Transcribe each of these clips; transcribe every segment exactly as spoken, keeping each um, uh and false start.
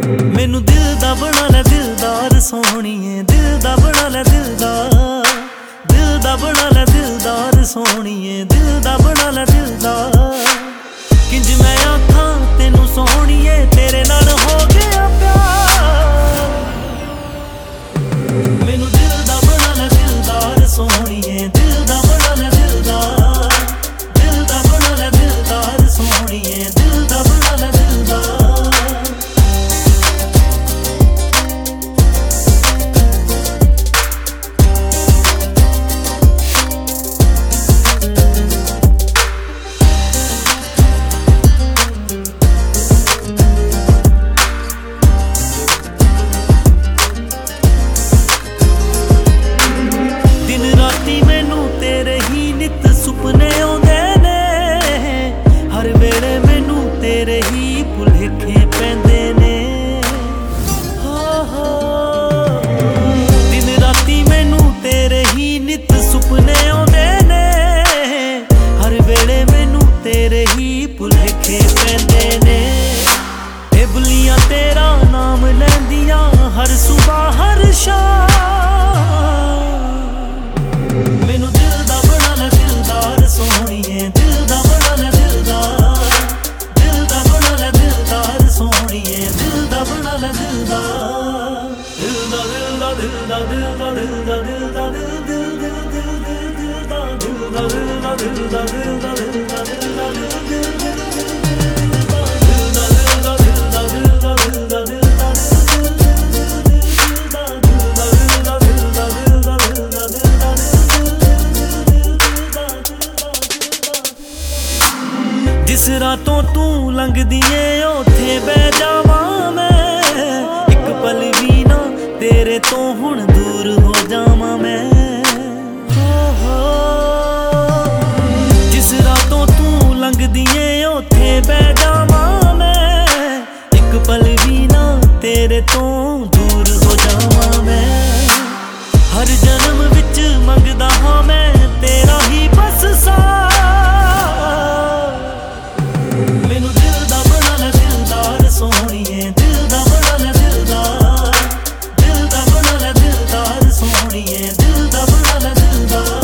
मैनू दिल दा बना लै दिलदार सोहणीए, दिल दा बना लै दिलदार, दिल दा बना लै दिलदार सोहणीए, दिल दा बना लै दिलदार। किंज मैं आखां तेनू सोहणीए तेरे नाल हो गया प्यार। मैनू दिल दा बना लै दिलदार सोहणीए, दिल दा बना लै दिलदार, दिल दा बना लै दिलदार सोहणीए, दिल दा बना लै दिलदार। सुपने आउंदे ने हर वेले मैनू तेरे ही भुलेखे पैंदे ने। हो हो दिन राती मैनू तेरे ही नित सुपने आउंदे ने, हर वेले मैनू तेरे ही भुलेखे पैंदे ने। ए बुलियां तेरा नाम लैंदियां हर सुबह हर शाम। मैनू दिल दा बना लै दिलदार सोहणीए, दिल दा बना लै दिलदार, दिल दा बना लै दिलदार सोहणीए, दिल दा बना लै दिलदार। दिल दा दिल दा दिल दा दिल दा दिल दा दिल दा दिल दिल दिल दिल दिल दिल दा दिल दा दिल दा दिल दा दिल दा दिल दा दिल दा दिल दिल दिल जिस रातों तू लंघदी ए ओथे बह जावां मैं, एक पल भी ना तेरे तो हुण दूर हो जावां मैं। हो हो जिस रातों तू लंघदी ए ओथे बह जावां मैं, एक पल भी ना तेरे तो दूर हो जावां मैं। हर जन्म विच मंगदा हां मैं तेरा ही बस साथ। मैनू दिल दा बना लै दिलदार सोहणीए, दिल दा बना लै दिलदार, दिल दा बना लै दिलदार सोहणीए, दिल दा बना लै दिलदार।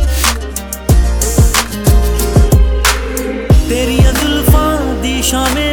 तेरियां जुल्फां दी शामें